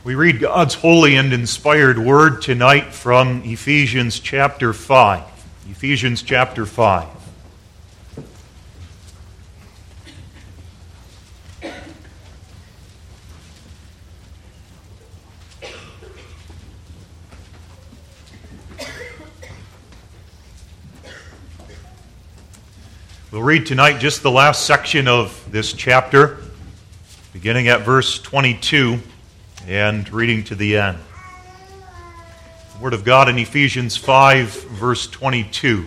We read God's holy and inspired word tonight from Ephesians chapter 5. Ephesians chapter 5. We'll read tonight just the last section of this chapter, beginning at verse 22. And reading to the end. The Word of God in Ephesians 5, verse 22.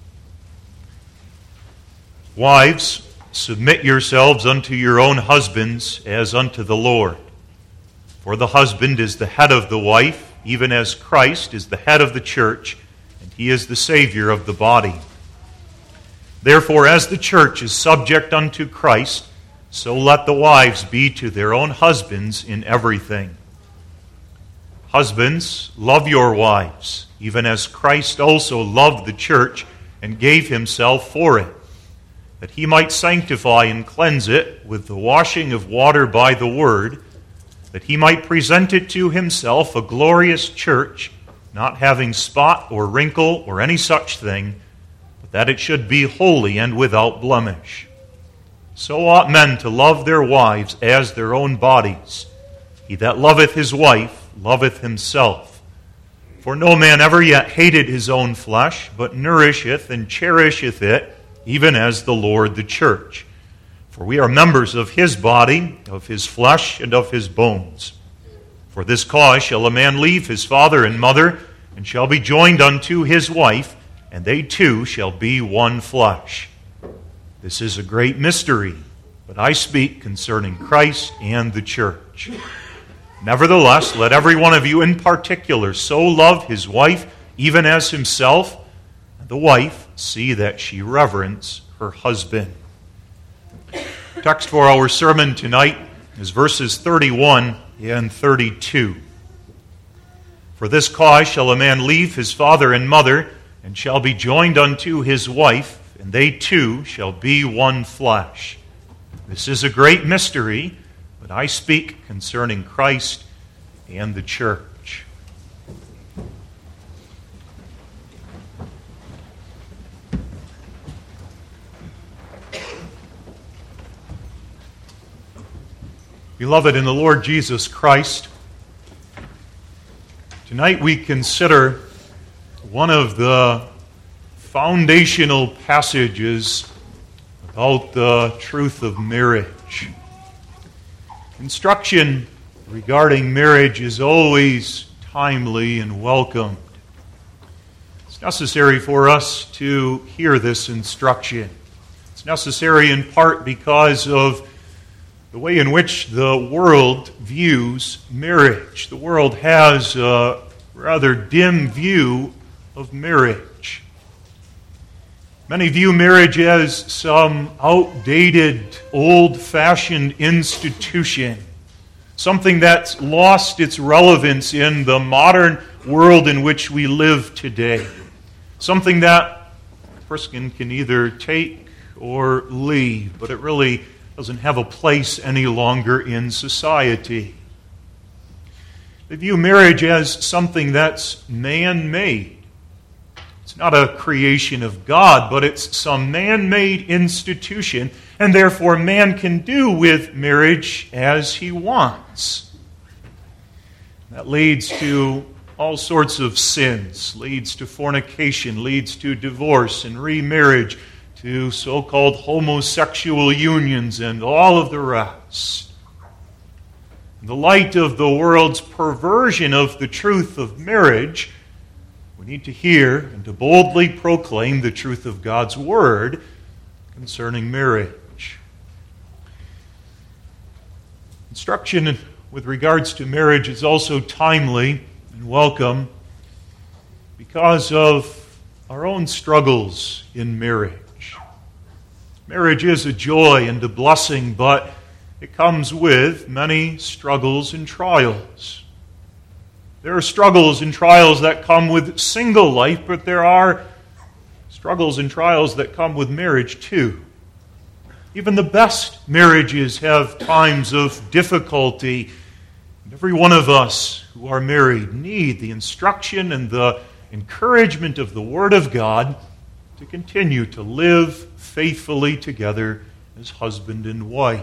Wives, submit yourselves unto your own husbands as unto the Lord. For the husband is the head of the wife, even as Christ is the head of the church, and he is the Savior of the body. Therefore, as the church is subject unto Christ, so let the wives be to their own husbands in everything. Husbands, love your wives, even as Christ also loved the church and gave himself for it, that he might sanctify and cleanse it with the washing of water by the word, that he might present it to himself a glorious church, not having spot or wrinkle or any such thing, but that it should be holy and without blemish. So ought men to love their wives as their own bodies. He that loveth his wife loveth himself. For no man ever yet hated his own flesh, but nourisheth and cherisheth it, even as the Lord the church. For we are members of his body, of his flesh, and of his bones. For this cause shall a man leave his father and mother, and shall be joined unto his wife, and they two shall be one flesh. This is a great mystery, but I speak concerning Christ and the church. Nevertheless, let every one of you in particular so love his wife, even as himself, and the wife see that she reverence her husband. Text for our sermon tonight is verses 31 and 32. For this cause shall a man leave his father and mother, and shall be joined unto his wife, and they two shall be one flesh. This is a great mystery, but I speak concerning Christ and the church. Beloved in the Lord Jesus Christ, tonight we consider one of the foundational passages about the truth of marriage. Instruction regarding marriage is always timely and welcomed. It's necessary for us to hear this instruction. It's necessary in part because of the way in which the world views marriage. The world has a rather dim view of marriage. Many view marriage as some outdated, old-fashioned institution, something that's lost its relevance in the modern world in which we live today, something that a person can either take or leave, but it really doesn't have a place any longer in society. They view marriage as something that's man-made. It's not a creation of God, but it's some man-made institution, and therefore man can do with marriage as he wants. That leads to all sorts of sins, leads to fornication, leads to divorce and remarriage, to so-called homosexual unions and all of the rest. In the light of the world's perversion of the truth of marriage, we need to hear and to boldly proclaim the truth of God's Word concerning marriage. Instruction with regards to marriage is also timely and welcome because of our own struggles in marriage. Marriage is a joy and a blessing, but it comes with many struggles and trials. There are struggles and trials that come with single life, but there are struggles and trials that come with marriage too. Even the best marriages have times of difficulty, And every one of us who are married need the instruction and the encouragement of the Word of God to continue to live faithfully together as husband and wife.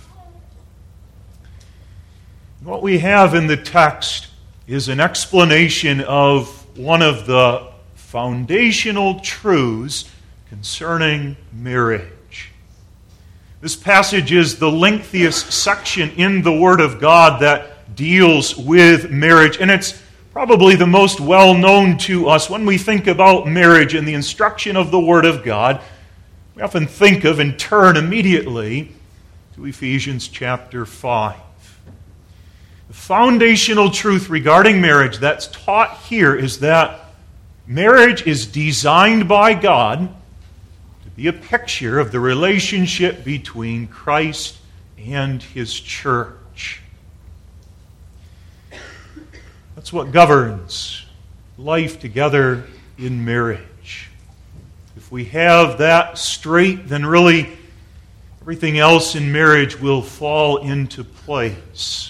What we have in the text is an explanation of one of the foundational truths concerning marriage. This passage is the lengthiest section in the Word of God that deals with marriage, and it's probably the most well-known to us. When we think about marriage and the instruction of the Word of God, we often think of and turn immediately to Ephesians chapter 5. The foundational truth regarding marriage that's taught here is that marriage is designed by God to be a picture of the relationship between Christ and His church. That's what governs life together in marriage. If we have that straight, then really everything else in marriage will fall into place.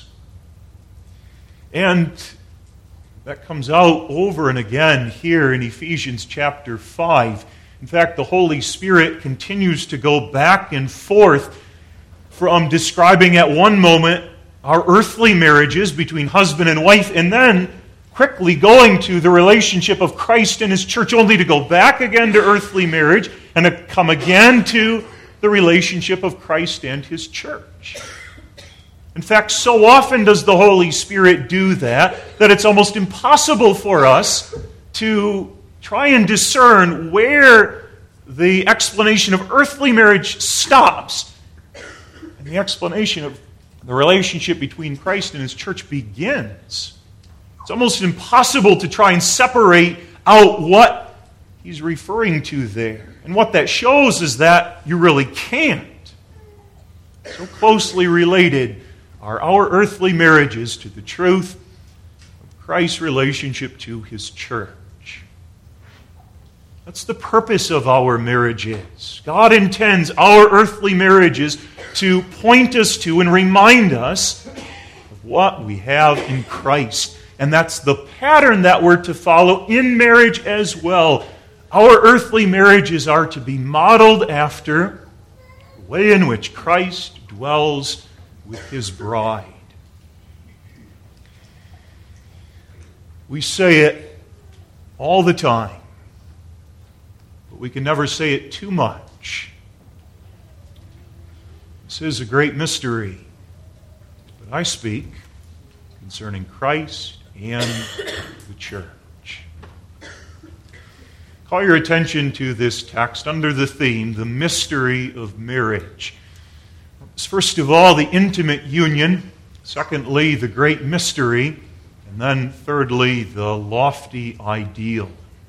And that comes out over and again here in Ephesians chapter 5. In fact, the Holy Spirit continues to go back and forth from describing at one moment our earthly marriages between husband and wife, and then quickly going to the relationship of Christ and His church, only to go back again to earthly marriage and to come again to the relationship of Christ and His church. In fact, so often does the Holy Spirit do that it's almost impossible for us to try and discern where the explanation of earthly marriage stops and the explanation of the relationship between Christ and His church begins. It's almost impossible to try and separate out what he's referring to there. And what that shows is that you really can't. So closely related are our earthly marriages to the truth of Christ's relationship to His church. That's the purpose of our marriages. God intends our earthly marriages to point us to and remind us of what we have in Christ. And that's the pattern that we're to follow in marriage as well. Our earthly marriages are to be modeled after the way in which Christ dwells with His bride. We say it all the time, but we can never say it too much. This is a great mystery, but I speak concerning Christ and the church. Call your attention to this text under the theme, the mystery of marriage. First of all, the intimate union. Secondly, the great mystery. And then thirdly, the lofty ideal.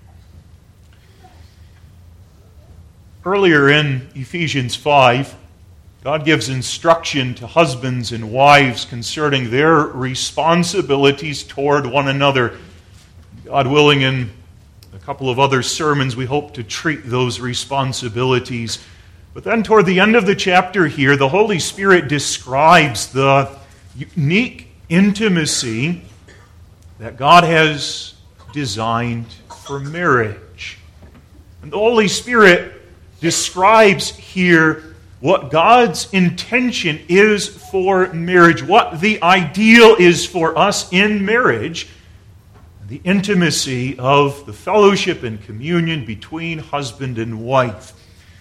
Earlier in Ephesians 5, God gives instruction to husbands and wives concerning their responsibilities toward one another. God willing, in a couple of other sermons, we hope to treat those responsibilities. But then toward the end of the chapter here, the Holy Spirit describes the unique intimacy that God has designed for marriage. And the Holy Spirit describes here what God's intention is for marriage, what the ideal is for us in marriage, the intimacy of the fellowship and communion between husband and wife.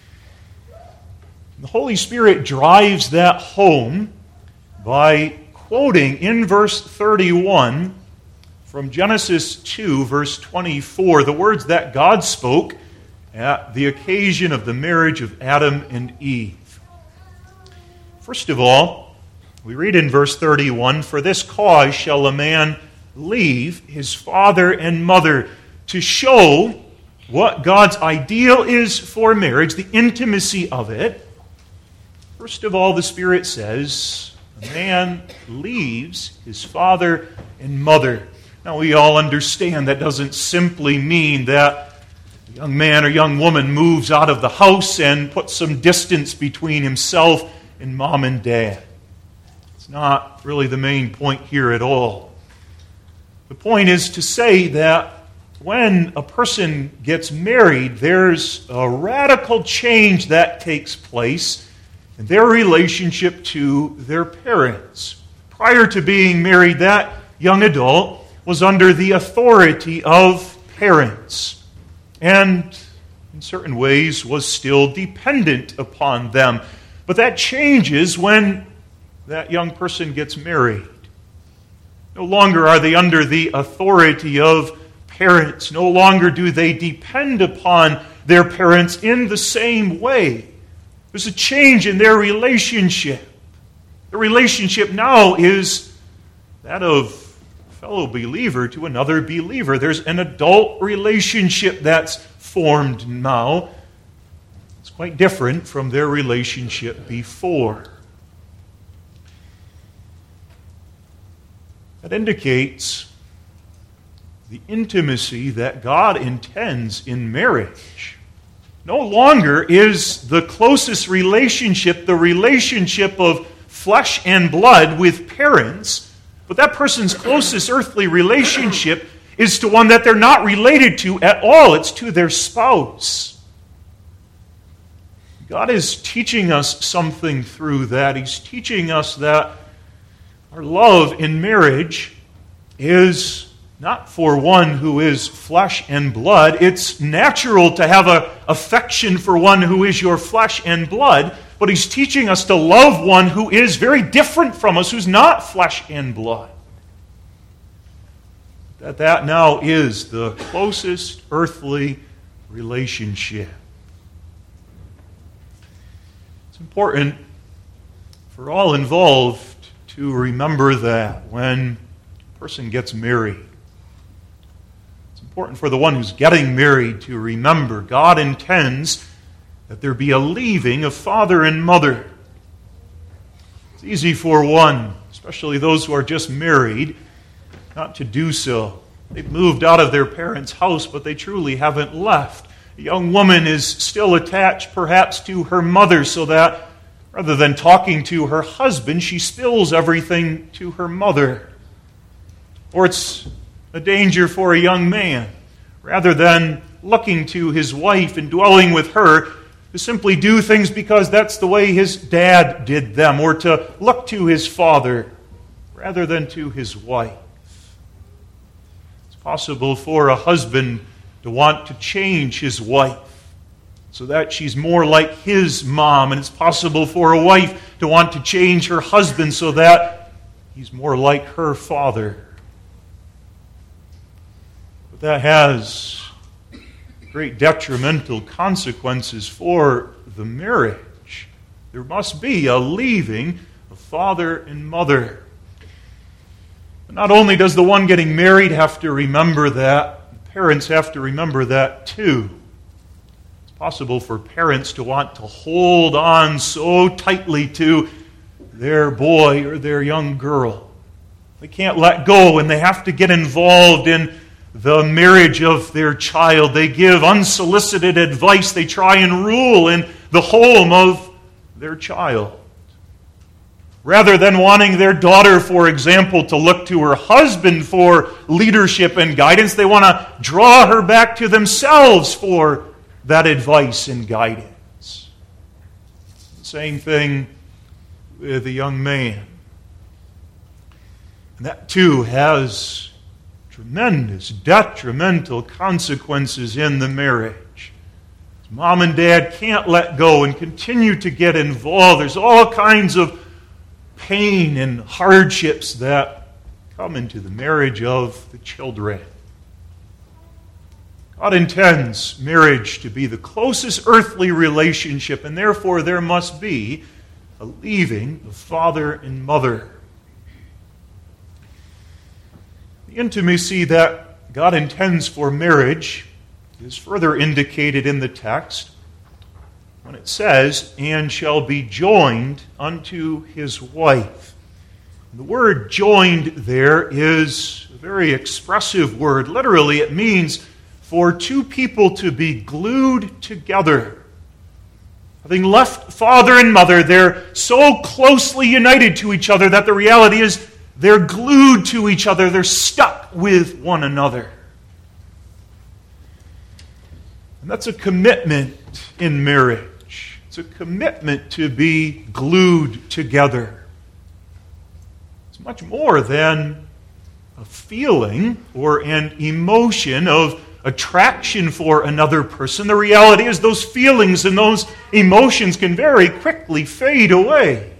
The Holy Spirit drives that home by quoting in verse 31 from Genesis 2, verse 24, the words that God spoke at the occasion of the marriage of Adam and Eve. First of all, we read in verse 31, "For this cause shall a man leave his father and mother," to show what God's ideal is for marriage, the intimacy of it. First of all, the Spirit says, a man leaves his father and mother. Now, we all understand that doesn't simply mean that a young man or young woman moves out of the house and puts some distance between himself and mom and dad. It's not really the main point here at all. The point is to say that when a person gets married, there's a radical change that takes place in their relationship to their parents. Prior to being married, that young adult was under the authority of parents and in certain ways was still dependent upon them. But that changes when that young person gets married. No longer are they under the authority of parents. No longer do they depend upon their parents in the same way. There's a change in their relationship. The relationship now is that of a fellow believer to another believer. There's an adult relationship that's formed now. It's quite different from their relationship before. That indicates the intimacy that God intends in marriage. No longer is the closest relationship the relationship of flesh and blood with parents, but that person's closest earthly relationship is to one that they're not related to at all. It's to their spouse. God is teaching us something through that. He's teaching us that our love in marriage is not for one who is flesh and blood. It's natural to have an affection for one who is your flesh and blood, but He's teaching us to love one who is very different from us, who's not flesh and blood. That now is the closest earthly relationship. It's important for all involved to remember that when a person gets married. It's important for the one who's getting married to remember God intends that there be a leaving of father and mother. It's easy for one, especially those who are just married, not to do so. They've moved out of their parents' house, but they truly haven't left. A young woman is still attached perhaps to her mother, so that rather than talking to her husband, she spills everything to her mother. Or it's a danger for a young man, rather than looking to his wife and dwelling with her, to simply do things because that's the way his dad did them, or to look to his father rather than to his wife. It's possible for a husband to want to change his wife so that she's more like his mom, and it's possible for a wife to want to change her husband so that he's more like her father. But that has great detrimental consequences for the marriage. There must be a leaving of father and mother. But not only does the one getting married have to remember that, the parents have to remember that too. It's possible for parents to want to hold on so tightly to their boy or their young girl. They can't let go, and they have to get involved in the marriage of their child. They give unsolicited advice. They try and rule in the home of their child. Rather than wanting their daughter, for example, to look to her husband for leadership and guidance, they want to draw her back to themselves for that advice and guidance. Same thing with a young man. And that too has tremendous detrimental consequences in the marriage. Mom and dad can't let go and continue to get involved. There's all kinds of pain and hardships that come into the marriage of the children. God intends marriage to be the closest earthly relationship, and therefore there must be a leaving of father and mother. The intimacy that God intends for marriage is further indicated in the text when it says, "and shall be joined unto his wife." The word joined there is a very expressive word. Literally, it means for two people to be glued together. Having left father and mother, they're so closely united to each other that the reality is they're glued to each other. They're stuck with one another. And that's a commitment in marriage. It's a commitment to be glued together. It's much more than a feeling or an emotion of attraction for another person. The reality is those feelings and those emotions can very quickly fade away.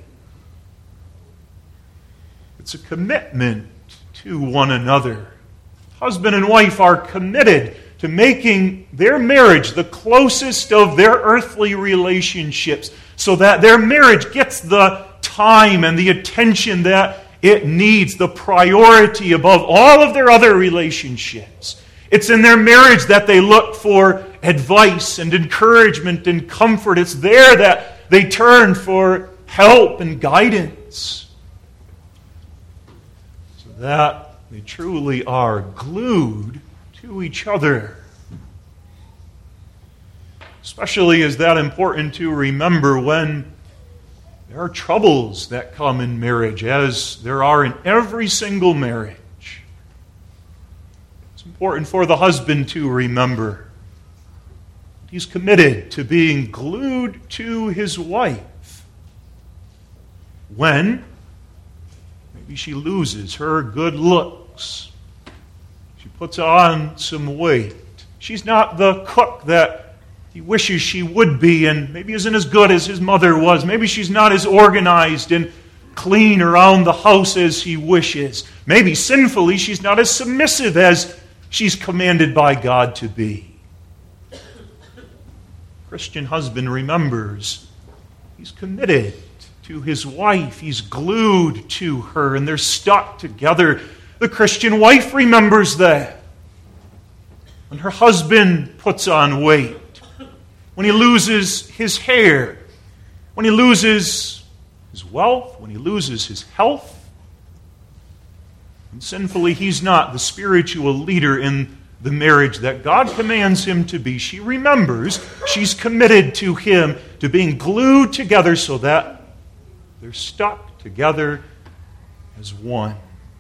It's a commitment to one another. Husband and wife are committed to making their marriage the closest of their earthly relationships so that their marriage gets the time and the attention that it needs, the priority above all of their other relationships. It's in their marriage that they look for advice and encouragement and comfort. It's there that they turn for help and guidance. So that they truly are glued to each other. Especially is that important to remember when there are troubles that come in marriage, as there are in every single marriage. It's important for the husband to remember he's committed to being glued to his wife when maybe she loses her good looks. She puts on some weight. She's not the cook that he wishes she would be, and maybe isn't as good as his mother was. Maybe she's not as organized and clean around the house as he wishes. Maybe sinfully she's not as submissive as she's commanded by God to be. Christian husband remembers he's committed to his wife. He's glued to her, and they're stuck together. The Christian wife remembers that. When her husband puts on weight, when he loses his hair, when he loses his wealth, when he loses his health, and sinfully he's not the spiritual leader in the marriage that God commands him to be, she remembers she's committed to him, to being glued together so that they're stuck together as one.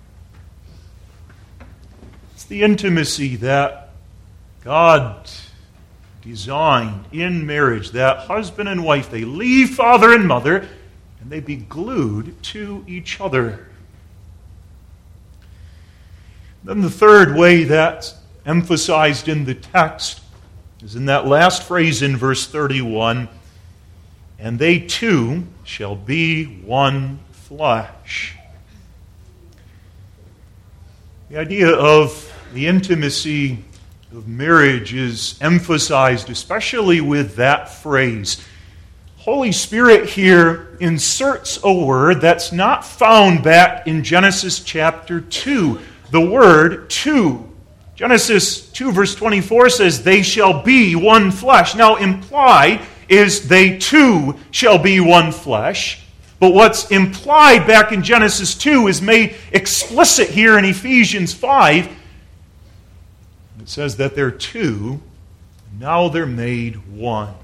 It's the intimacy that God designed in marriage, that husband and wife, they leave father and mother, and they be glued to each other. Then the third way that's emphasized in the text is in that last phrase in verse 31, and they two shall be one flesh. The idea of the intimacy of marriage is emphasized, especially with that phrase. Holy Spirit here inserts a word that's not found back in Genesis chapter 2. The word two. Genesis 2 verse 24 says, they shall be one flesh. Now implied is they two shall be one flesh. But what's implied back in Genesis 2 is made explicit here in Ephesians 5. It says that they're two, now they're made one.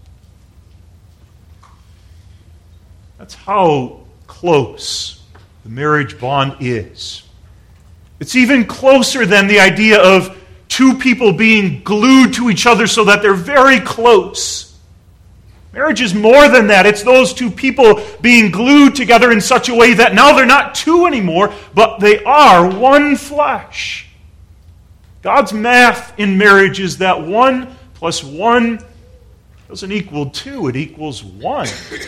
That's how close the marriage bond is. It's even closer than the idea of two people being glued to each other so that they're very close. Marriage is more than that. It's those two people being glued together in such a way that now they're not two anymore, but they are one flesh. God's math in marriage is that 1 plus 1 doesn't equal 2, it equals 1.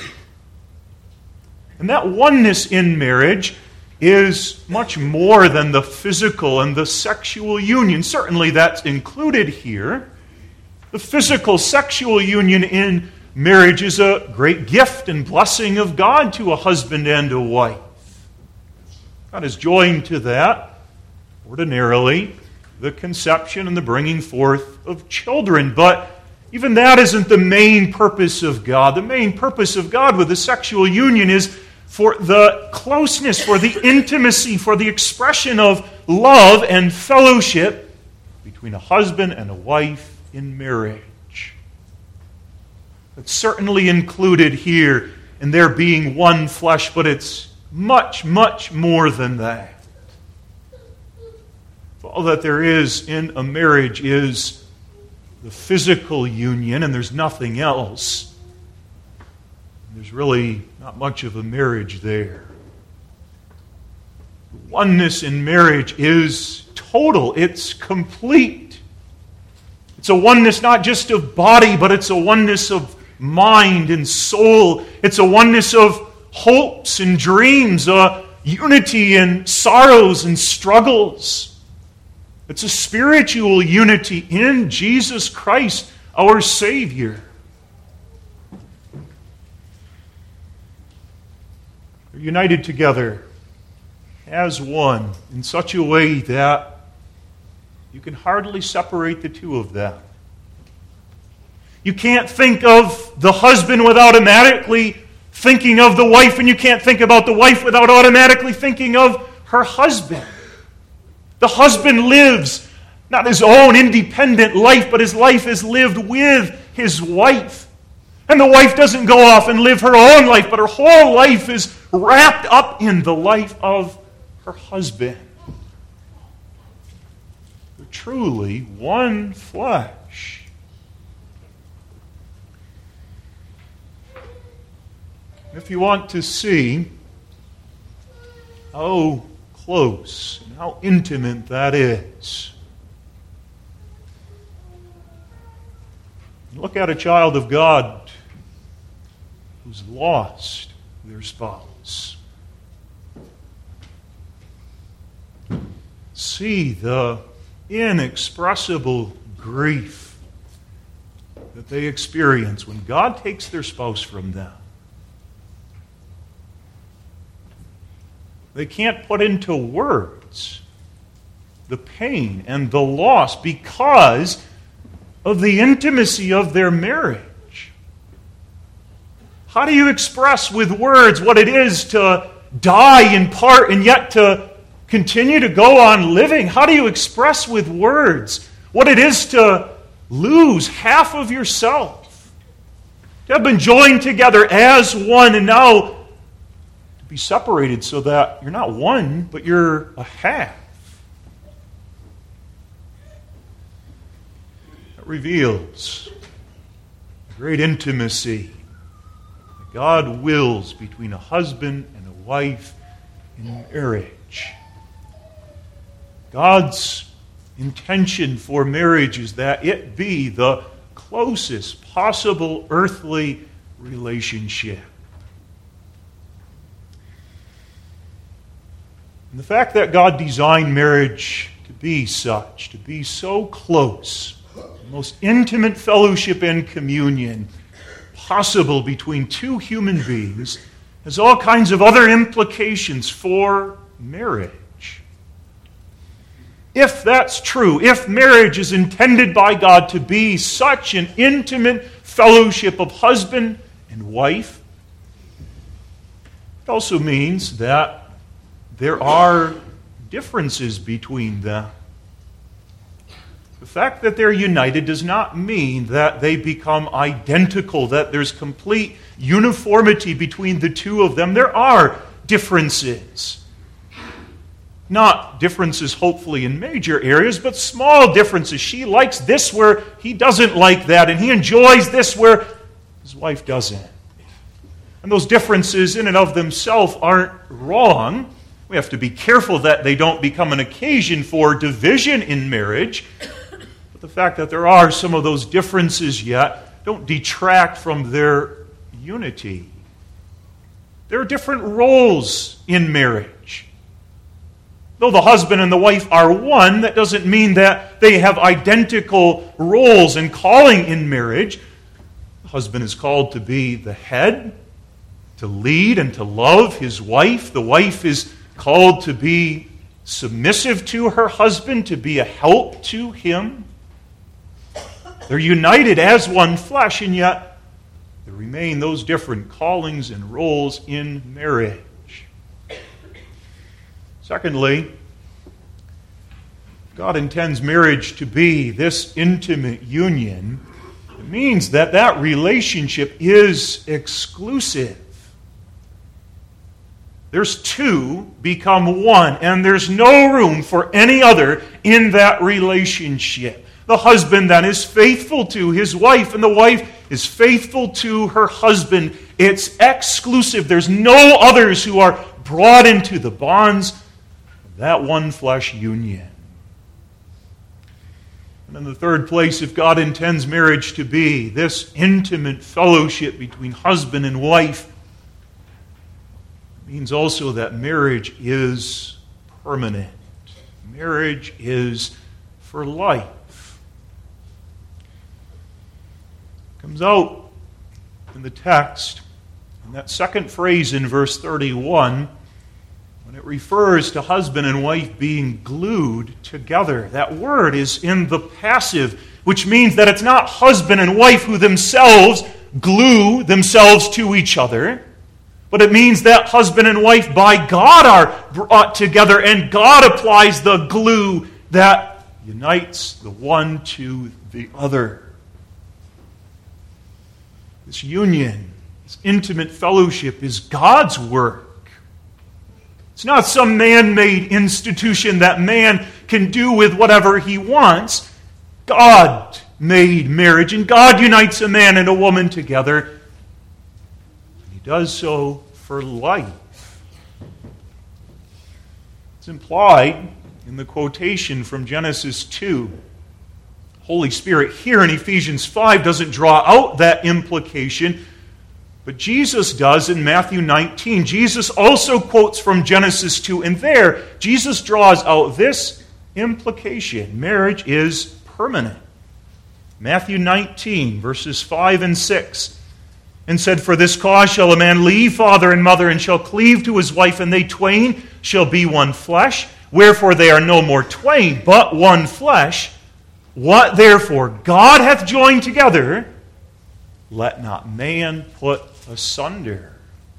And that oneness in marriage is much more than the physical and the sexual union. Certainly that's included here. The physical sexual union in marriage is a great gift and blessing of God to a husband and a wife. God is joined to that, ordinarily, the conception and the bringing forth of children. But even that isn't the main purpose of God. The main purpose of God with the sexual union is for the closeness, for the intimacy, for the expression of love and fellowship between a husband and a wife in marriage. It's certainly included here in there being one flesh, but it's much, much more than that. All that there is in a marriage is the physical union, and there's nothing else. There's really not much of a marriage there. Oneness in marriage is total. It's complete. It's a oneness not just of body, but it's a oneness of mind and soul. It's a oneness of hopes and dreams, a unity in sorrows and struggles. It's a spiritual unity in Jesus Christ, our Savior. They're united together as one in such a way that you can hardly separate the two of them. You can't think of the husband without automatically thinking of the wife, and you can't think about the wife without automatically thinking of her husband. The husband lives not his own independent life, but his life is lived with his wife. And the wife doesn't go off and live her own life, but her whole life is wrapped up in the life of her husband. They're truly one flesh. If you want to see how close and how intimate that is, look at a child of God who's lost their spouse. See the inexpressible grief that they experience when God takes their spouse from them. They can't put into words the pain and the loss because of the intimacy of their marriage. How do you express with words what it is to die in part and yet to continue to go on living? How do you express with words what it is to lose half of yourself? To have been joined together as one and now to be separated so that you're not one, but you're a half. It reveals the great intimacy that God wills between a husband and a wife in marriage. God's intention for marriage is that it be the closest possible earthly relationship. And the fact that God designed marriage to be such, to be so close, the most intimate fellowship and communion possible between two human beings, has all kinds of other implications for marriage. If that's true, if marriage is intended by God to be such an intimate fellowship of husband and wife, it also means that there are differences between them. The fact that they're united does not mean that they become identical, that there's complete uniformity between the two of them. There are differences. Not differences, hopefully, in major areas, but small differences. She likes this where he doesn't like that, and he enjoys this where his wife doesn't. And those differences in and of themselves aren't wrong. We have to be careful that they don't become an occasion for division in marriage. But the fact that there are some of those differences yet don't detract from their unity. There are different roles in marriage. Though the husband and the wife are one, that doesn't mean that they have identical roles and calling in marriage. The husband is called to be the head, to lead and to love his wife. The wife is called to be submissive to her husband, to be a help to him. They're united as one flesh, and yet there remain those different callings and roles in marriage. Secondly, God intends marriage to be this intimate union. means that that relationship is exclusive. There's two become one, and there's no room for any other in that relationship. The husband then is faithful to his wife, and the wife is faithful to her husband. It's exclusive. There's no others who are brought into the bonds of that one flesh union. And in the third place, if God intends marriage to be this intimate fellowship between husband and wife, it means also that marriage is permanent. Marriage is for life. It comes out in the text, in that second phrase in verse 31, when it refers to husband and wife being glued together. That word is in the passive, which means that it's not husband and wife who themselves glue themselves to each other, but it means that husband and wife by God are brought together, and God applies the glue that unites the one to the other. This union, this intimate fellowship is God's work. It's not some man-made institution that man can do with whatever he wants. God made marriage, and God unites a man and a woman together. He does so for life. It's implied in the quotation from Genesis 2. Holy Spirit here in Ephesians 5 doesn't draw out that implication, but Jesus does in Matthew 19. Jesus also quotes from Genesis 2, and there Jesus draws out this implication. Marriage is permanent. Matthew 19, verses 5 and 6. And said, "For this cause shall a man leave father and mother, and shall cleave to his wife, and they twain shall be one flesh. Wherefore they are no more twain, but one flesh. What therefore God hath joined together, let not man put asunder."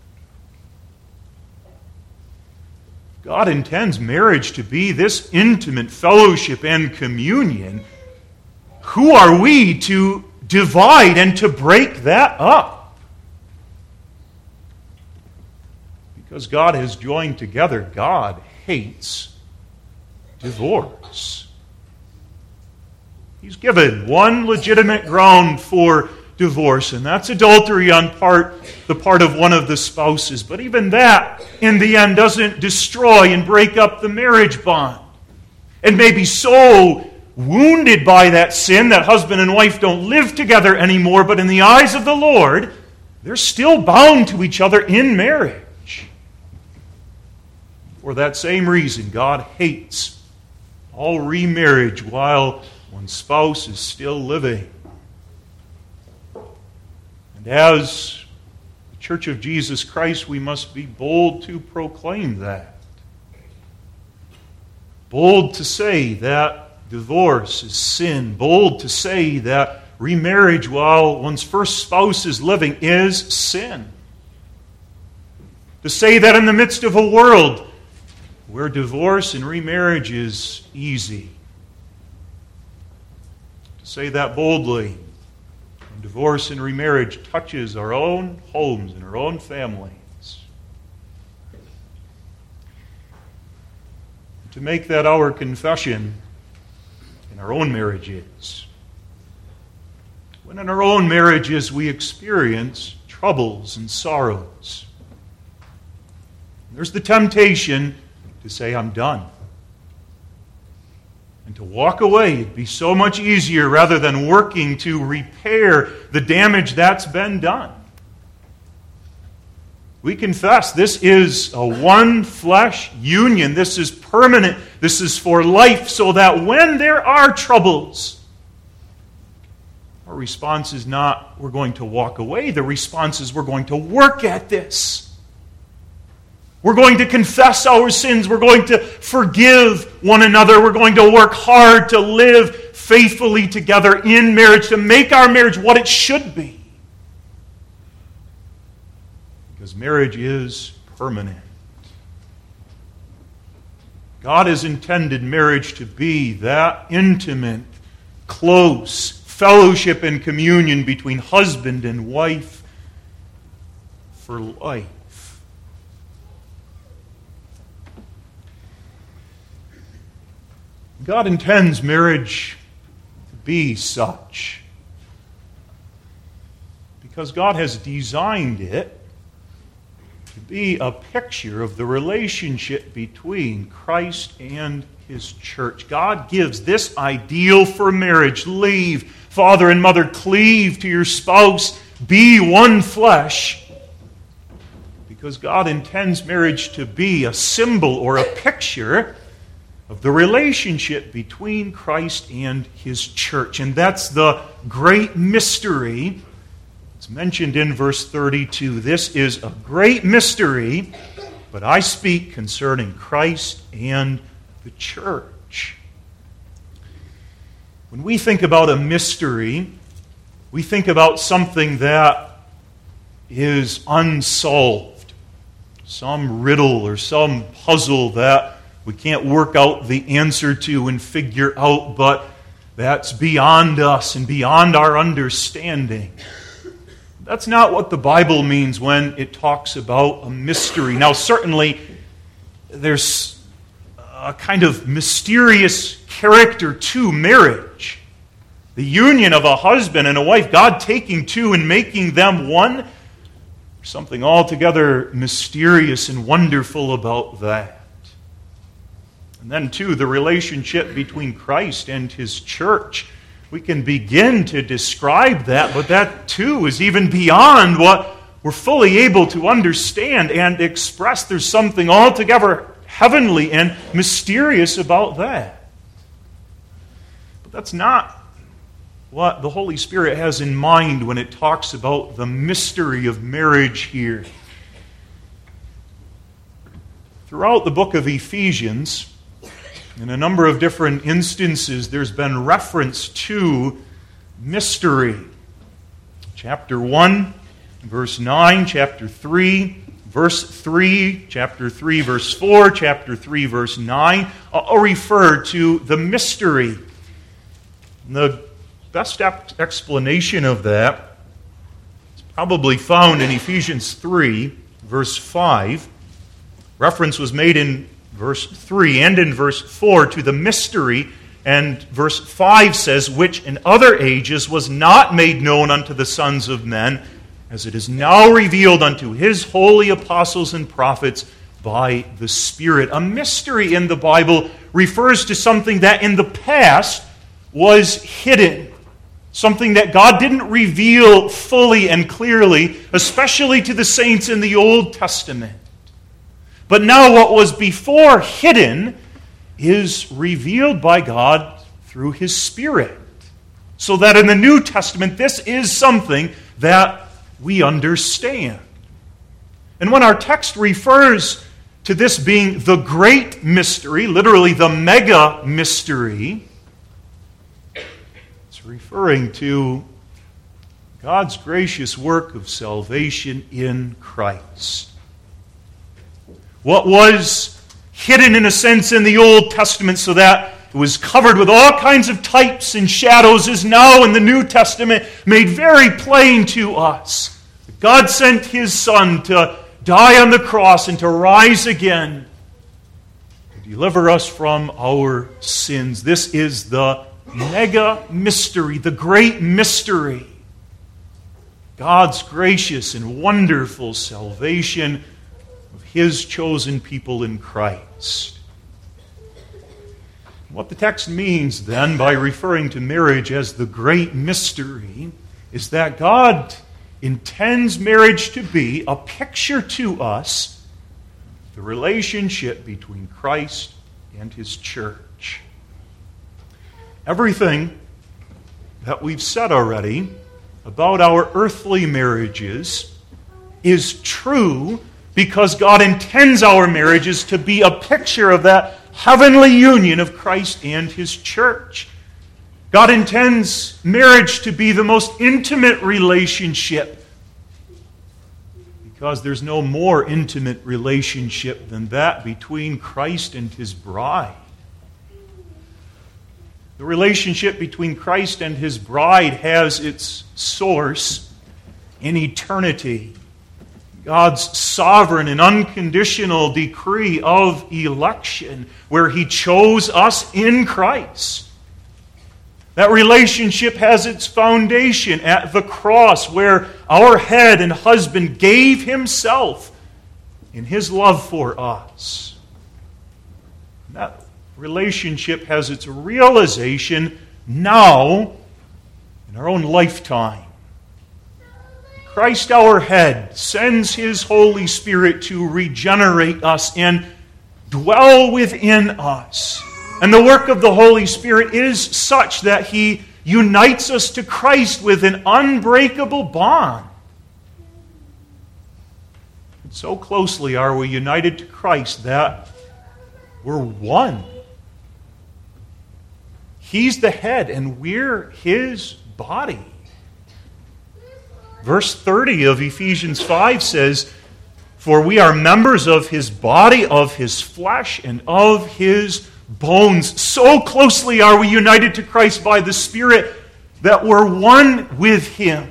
God intends marriage to be this intimate fellowship and communion. Who are we to divide and to break that up? Because God has joined together, God hates divorce. He's given one legitimate ground for divorce, and that's adultery on the part of one of the spouses. But even that, in the end, doesn't destroy and break up the marriage bond. And may be so wounded by that sin that husband and wife don't live together anymore, but in the eyes of the Lord, they're still bound to each other in marriage. For that same reason, God hates all remarriage while one spouse is still living. And as the Church of Jesus Christ, we must be bold to proclaim that. Bold to say that divorce is sin. Bold to say that remarriage while one's first spouse is living is sin. To say that in the midst of a world where divorce and remarriage is easy. To say that boldly, when divorce and remarriage touches our own homes and our own families. To make that our confession in our own marriages. When in our own marriages we experience troubles and sorrows, there's the temptation to say, "I'm done." And to walk away. It'd be so much easier rather than working to repair the damage that's been done. We confess this is a one flesh union. This is permanent. This is for life, so that when there are troubles, our response is not, we're going to walk away. The response is, we're going to work at this. We're going to confess our sins. We're going to forgive one another. We're going to work hard to live faithfully together in marriage, to make our marriage what it should be. Because marriage is permanent. God has intended marriage to be that intimate, close, fellowship and communion between husband and wife for life. God intends marriage to be such because God has designed it to be a picture of the relationship between Christ and His church. God gives this ideal for marriage. Leave father and mother, cleave to your spouse, be one flesh. Because God intends marriage to be a symbol or a picture of the relationship between Christ and His church. And that's the great mystery. It's mentioned in verse 32. This is a great mystery, but I speak concerning Christ and the church. When we think about a mystery, we think about something that is unsolved. Some riddle or some puzzle that we can't work out the answer to and figure out, but that's beyond us and beyond our understanding. That's not what the Bible means when it talks about a mystery. Now, certainly, there's a kind of mysterious character to marriage. The union of a husband and a wife, God taking two and making them one. There's something altogether mysterious and wonderful about that. And then, too, the relationship between Christ and His church. We can begin to describe that, but that, too, is even beyond what we're fully able to understand and express. There's something altogether heavenly and mysterious about that. But that's not what the Holy Spirit has in mind when it talks about the mystery of marriage here. Throughout the book of Ephesians, in a number of different instances, there's been reference to mystery. Chapter 1, verse 9, chapter 3, verse 3, chapter 3, verse 4, chapter 3, verse 9, all refer to the mystery. And the best explanation of that is probably found in Ephesians 3, verse 5. Reference was made in verse 3 and in verse 4 to the mystery, and verse 5 says, which in other ages was not made known unto the sons of men, as it is now revealed unto His holy apostles and prophets by the Spirit. A mystery in the Bible refers to something that in the past was hidden, something that God didn't reveal fully and clearly, especially to the saints in the Old Testament. But now what was before hidden is revealed by God through His Spirit. So that in the New Testament, this is something that we understand. And when our text refers to this being the great mystery, literally the mega mystery, it's referring to God's gracious work of salvation in Christ. What was hidden in a sense in the Old Testament so that it was covered with all kinds of types and shadows is now in the New Testament made very plain to us. God sent His Son to die on the cross and to rise again to deliver us from our sins. This is the mega mystery, the great mystery. God's gracious and wonderful salvation of His chosen people in Christ. What the text means then by referring to marriage as the great mystery is that God intends marriage to be a picture to us of the relationship between Christ and His church. Everything that we've said already about our earthly marriages is true because God intends our marriages to be a picture of that heavenly union of Christ and His church. God intends marriage to be the most intimate relationship because there's no more intimate relationship than that between Christ and His bride. The relationship between Christ and his bride has its source in eternity. God's sovereign and unconditional decree of election, where he chose us in Christ. That relationship has its foundation at the cross, where our head and husband gave himself in his love for us. That relationship has its realization now in our own lifetime. Christ, our head, sends his Holy Spirit to regenerate us and dwell within us. And the work of the Holy Spirit is such that he unites us to Christ with an unbreakable bond. And so closely are we united to Christ that we're one. He's the head, and we're his body. Verse 30 of Ephesians 5 says, "For we are members of his body, of his flesh, and of his bones." So closely are we united to Christ by the Spirit that we're one with him.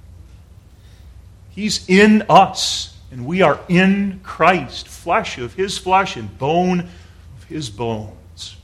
He's in us, and we are in Christ, flesh of his flesh and bone of his bones.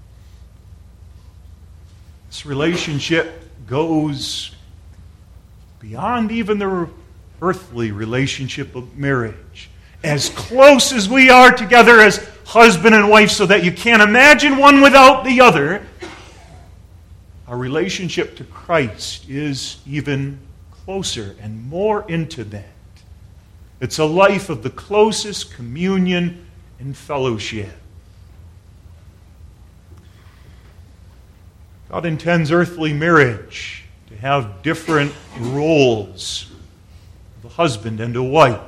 This relationship goes beyond even the earthly relationship of marriage. As close as we are together as husband and wife, so that you can't imagine one without the other, our relationship to Christ is even closer and more intimate. It's a life of the closest communion and fellowship. God intends earthly marriage to have different roles of a husband and a wife,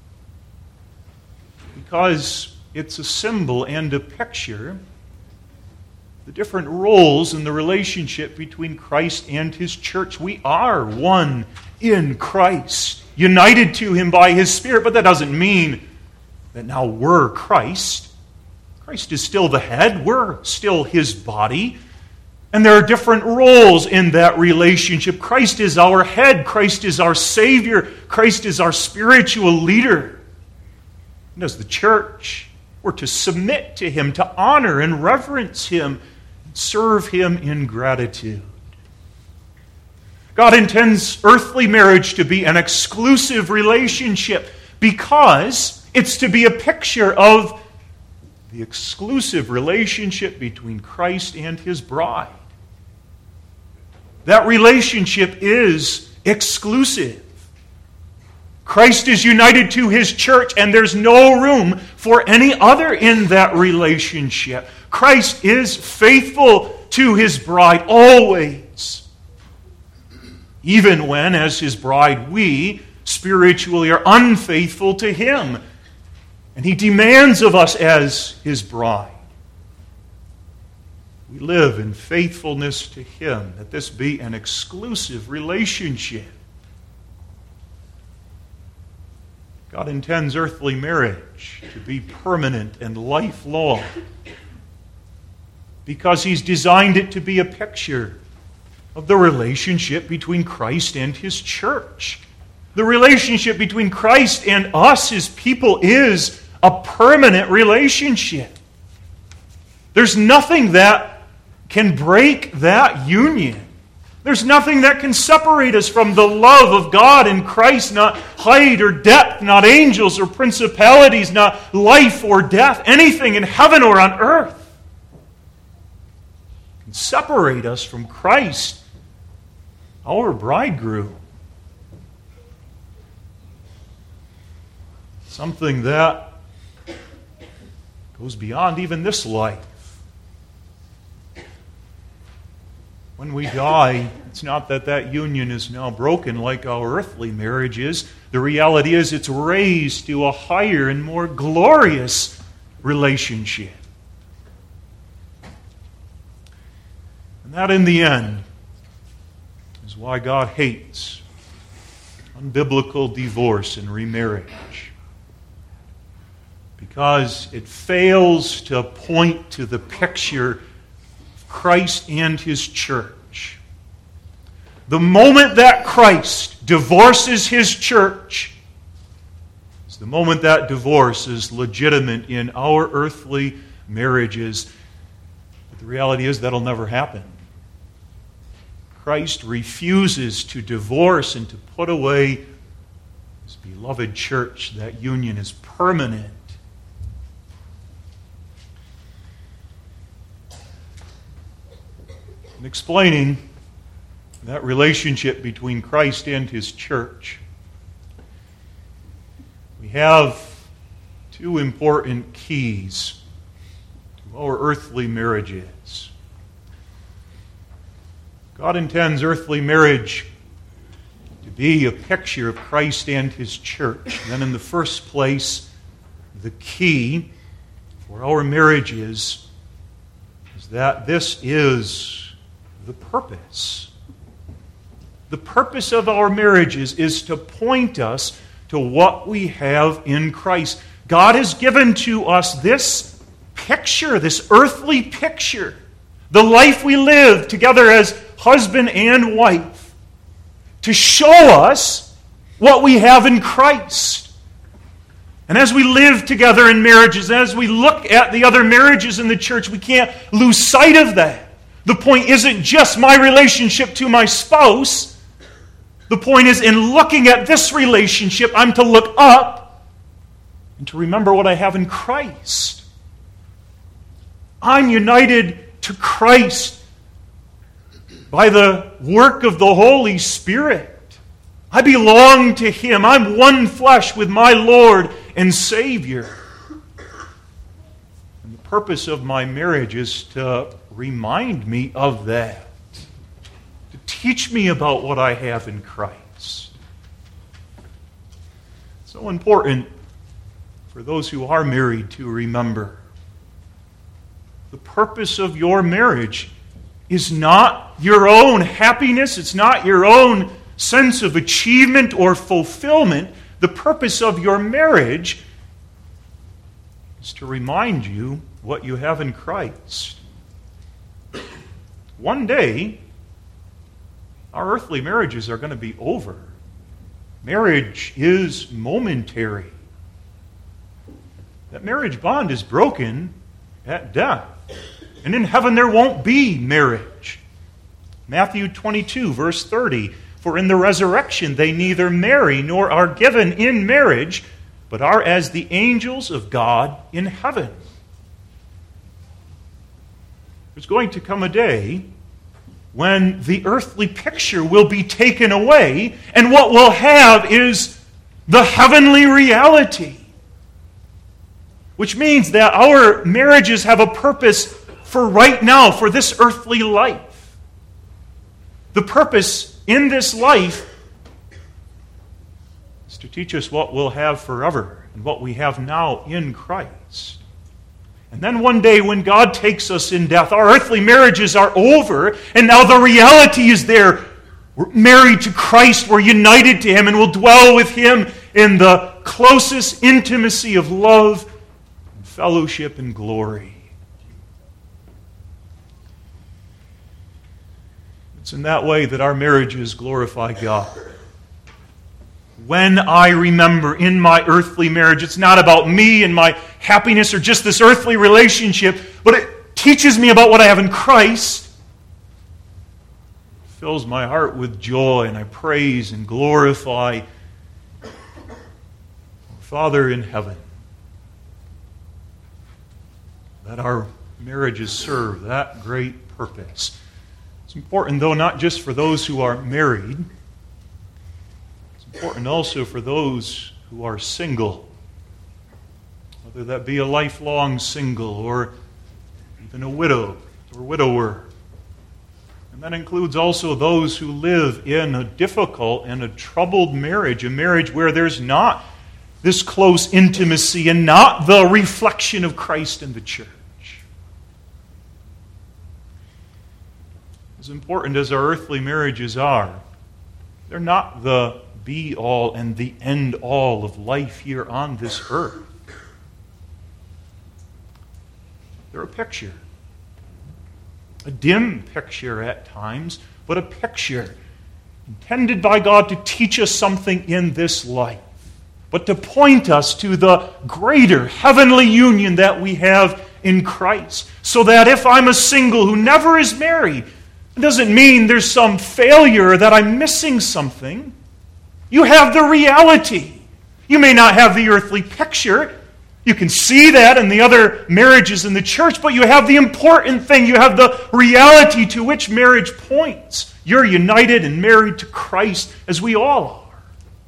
because it's a symbol and a picture, the different roles in the relationship between Christ and his church. We are one in Christ, united to him by his Spirit, but that doesn't mean that now we're Christ. Christ is still the head, we're still his body. And there are different roles in that relationship. Christ is our head. Christ is our Savior. Christ is our spiritual leader. And as the church, we're to submit to him, to honor and reverence him, and serve him in gratitude. God intends earthly marriage to be an exclusive relationship because it's to be a picture of the exclusive relationship between Christ and his bride. That relationship is exclusive. Christ is united to his church, and there's no room for any other in that relationship. Christ is faithful to his bride always. Even when, as his bride, we spiritually are unfaithful to him. And he demands of us as his bride. We live in faithfulness to him, that this be an exclusive relationship. God intends earthly marriage to be permanent and lifelong because he's designed it to be a picture of the relationship between Christ and his church. The relationship between Christ and us, his people, is a permanent relationship. There's nothing that can break that union. There's nothing that can separate us from the love of God in Christ, not height or depth, not angels or principalities, not life or death, anything in heaven or on earth can separate us from Christ, our bridegroom. Something that goes beyond even this life. When we die, it's not that that union is now broken like our earthly marriage is. The reality is it's raised to a higher and more glorious relationship. And that, in the end, is why God hates unbiblical divorce and remarriage. Because it fails to point to the picture of Christ and His church. The moment that Christ divorces His church is the moment that divorce is legitimate in our earthly marriages. But the reality is that'll never happen. Christ refuses to divorce and to put away His beloved church. That union is permanent. In explaining that relationship between Christ and His church, we have two important keys to our earthly marriages. God intends earthly marriage to be a picture of Christ and His church. And then in the first place, the key for our marriages is that this is the purpose. The purpose of our marriages is to point us to what we have in Christ. God has given to us this picture, this earthly picture, the life we live together as husband and wife, to show us what we have in Christ. And as we live together in marriages, as we look at the other marriages in the church, we can't lose sight of that. The point isn't just my relationship to my spouse. The point is, in looking at this relationship, I'm to look up and to remember what I have in Christ. I'm united to Christ by the work of the Holy Spirit. I belong to Him. I'm one flesh with my Lord and Savior. And the purpose of my marriage is to remind me of that. To teach me about what I have in Christ. So important for those who are married to remember. The purpose of your marriage is not your own happiness. It's not your own sense of achievement or fulfillment. The purpose of your marriage is to remind you what you have in Christ. One day, our earthly marriages are going to be over. Marriage is momentary. That marriage bond is broken at death. And in heaven there won't be marriage. Matthew 22, verse 30. For in the resurrection they neither marry nor are given in marriage, but are as the angels of God in heaven. There's going to come a day when the earthly picture will be taken away, and what we'll have is the heavenly reality. Which means that our marriages have a purpose for right now, for this earthly life. The purpose in this life is to teach us what we'll have forever and what we have now in Christ. And then one day when God takes us in death, our earthly marriages are over, and now the reality is there. We're married to Christ, we're united to Him, and we'll dwell with Him in the closest intimacy of love, and fellowship, and glory. It's in that way that our marriages glorify God. When I remember in my earthly marriage, it's not about me and my happiness or just this earthly relationship, but it teaches me about what I have in Christ. It fills my heart with joy, and I praise and glorify our Father in heaven. That our marriages serve that great purpose. It's important, though, not just for those who are married. It's important also for those who are single. Whether that be a lifelong single or even a widow or widower. And that includes also those who live in a difficult and a troubled marriage, a marriage where there's not this close intimacy and not the reflection of Christ in the church. As important as our earthly marriages are, they're not the be-all and the end-all of life here on this earth. They're a picture. a dim picture at times, but a picture intended by God to teach us something in this life, but to point us to the greater heavenly union that we have in Christ. So that if I'm a single who never is married, it doesn't mean there's some failure or that I'm missing something. You have the reality. You may not have the earthly picture. You can see that in the other marriages in the church, but you have the important thing. You have the reality to which marriage points. You're united and married to Christ, as we all are.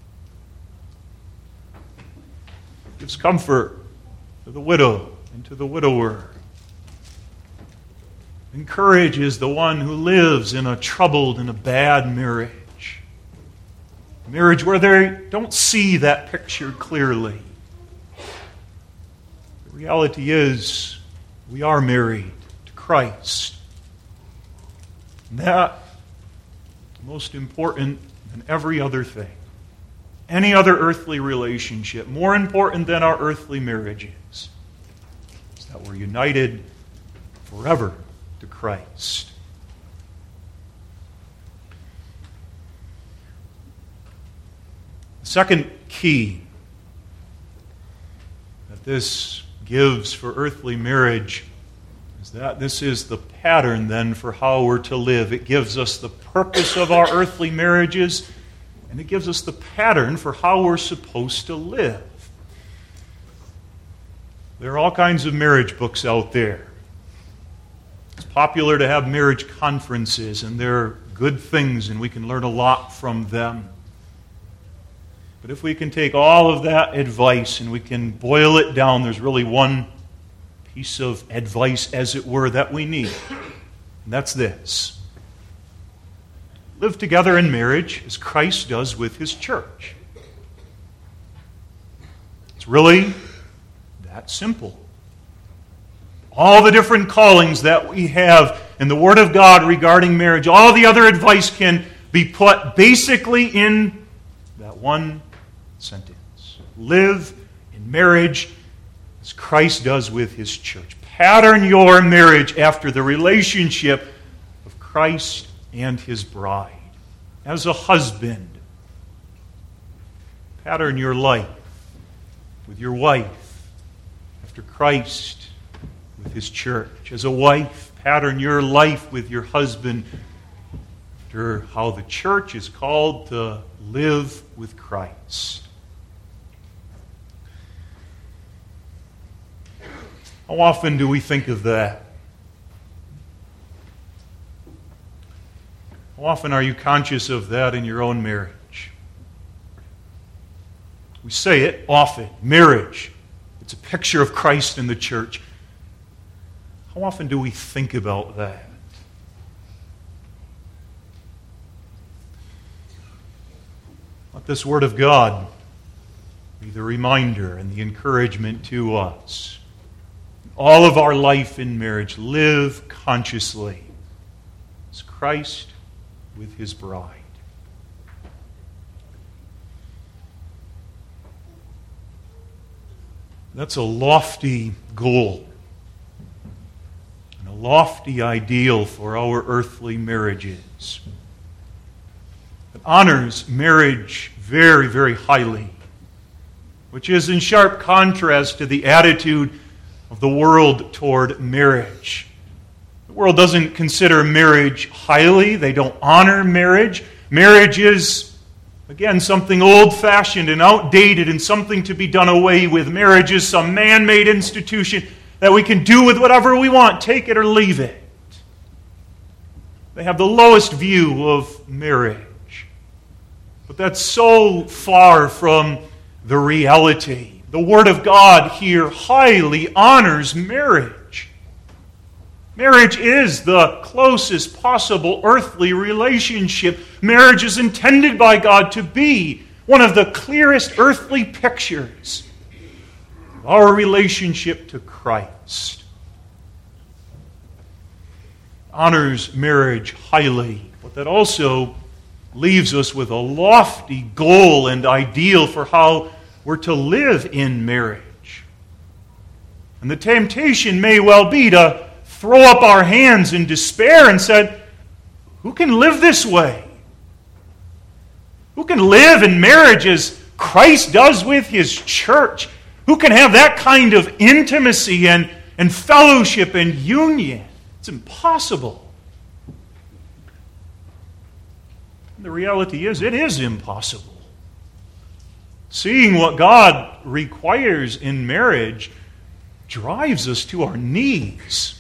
It gives comfort to the widow and to the widower. Encourages the one who lives in a troubled and a bad marriage. A marriage where they don't see that picture clearly. The reality is, we are married to Christ. And that is most important than every other thing. Any other earthly relationship, more important than our earthly marriages, is that we're united forever to Christ. The second key that this gives for earthly marriage is that this is the pattern then for how we're to live. It gives us the purpose of our earthly marriages, and it gives us the pattern for how we're supposed to live. There are all kinds of marriage books out there. It's popular to have marriage conferences, and they're good things, and we can learn a lot from them. But if we can take all of that advice and we can boil it down, there's really one piece of advice, as it were, that we need. And that's this. Live together in marriage as Christ does with His church. It's really that simple. All the different callings that we have in the Word of God regarding marriage, all the other advice can be put basically in that one sentence. Live in marriage as Christ does with His church. Pattern your marriage after the relationship of Christ and His bride. As a husband, pattern your life with your wife after Christ with His church. As a wife, pattern your life with your husband after how the church is called to live with Christ. How often do we think of that? How often are you conscious of that in your own marriage? We say it often. Marriage, it's a picture of Christ and the church. How often do we think about that? Let this Word of God be the reminder and the encouragement to us. All of our life in marriage, live consciously as Christ with His bride. That's a lofty goal. A lofty ideal for our earthly marriages. It honors marriage very, very highly, which is in sharp contrast to the attitude of the world toward marriage. The world doesn't consider marriage highly. They don't honor marriage. Marriage is, again, something old-fashioned and outdated and something to be done away with. Marriage is some man-made institution that we can do with whatever we want, take it or leave it. They have the lowest view of marriage. But that's so far from the reality. The Word of God here highly honors marriage. Marriage is the closest possible earthly relationship. Marriage is intended by God to be one of the clearest earthly pictures of our relationship to Christ. Honors marriage highly, but that also leaves us with a lofty goal and ideal for how we're to live in marriage. And the temptation may well be to throw up our hands in despair and said, who can live this way? Who can live in marriage as Christ does with His church? Who can have that kind of intimacy and fellowship and union? It's impossible. And the reality is, it is impossible. Seeing what God requires in marriage drives us to our knees.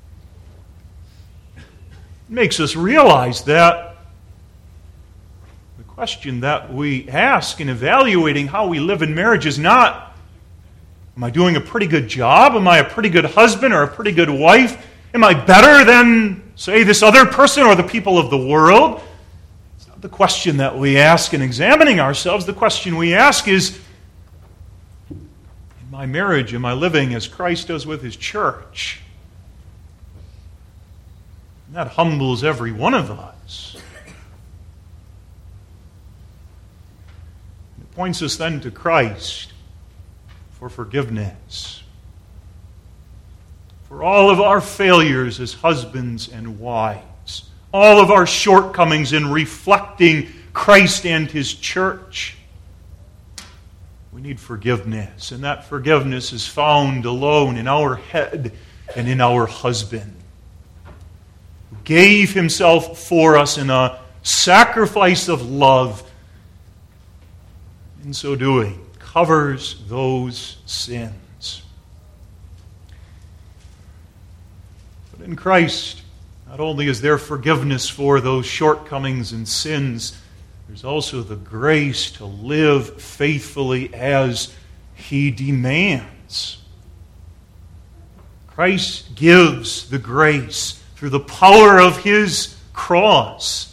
It makes us realize that the question that we ask in evaluating how we live in marriage is not, am I doing a pretty good job? Am I a pretty good husband or a pretty good wife? Am I better than, say, this other person or the people of the world? It's not the question that we ask in examining ourselves. The question we ask is, in my marriage, am I living as Christ does with His church? And that humbles every one of us. It points us then to Christ for forgiveness. For all of our failures as husbands and wives, all of our shortcomings in reflecting Christ and His church, we need forgiveness. And that forgiveness is found alone in our head and in our husband, who gave himself for us in a sacrifice of love. In so doing, covers those sins. But in Christ, not only is there forgiveness for those shortcomings and sins, there's also the grace to live faithfully as He demands. Christ gives the grace through the power of His cross.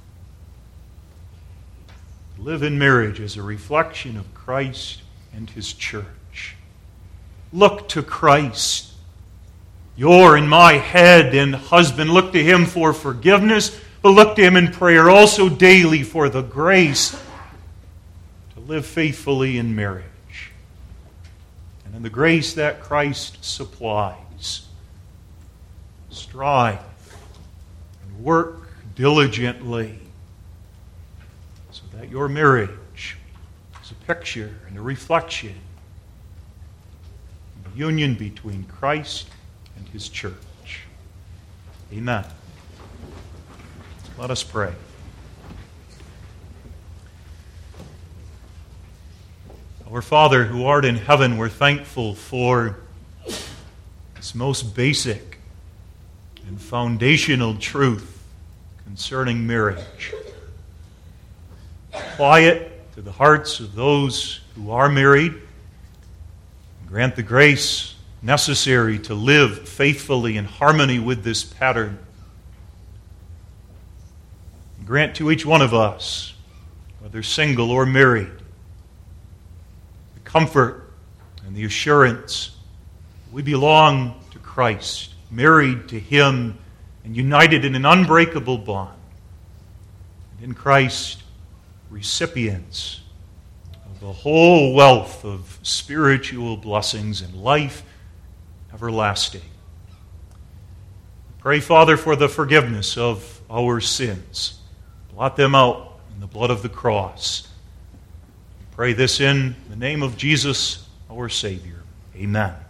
Live in marriage as a reflection of Christ and His church. Look to Christ, your and my head and husband. Look to Him for forgiveness, but look to Him in prayer also daily for the grace to live faithfully in marriage. And in the grace that Christ supplies, strive and work diligently so that your marriage is a picture and a reflection of the union between Christ and His church. Amen. Let us pray. Our Father, who art in heaven, we're thankful for this most basic and foundational truth concerning marriage. Apply it to the hearts of those who are married. Grant the grace necessary to live faithfully in harmony with this pattern. Grant to each one of us, whether single or married, the comfort and the assurance that we belong to Christ, married to Him, and united in an unbreakable bond. And in Christ, recipients of the whole wealth of spiritual blessings and life everlasting. Pray, Father, for the forgiveness of our sins. Blot them out in the blood of the cross. Pray this in the name of Jesus, our Savior. Amen.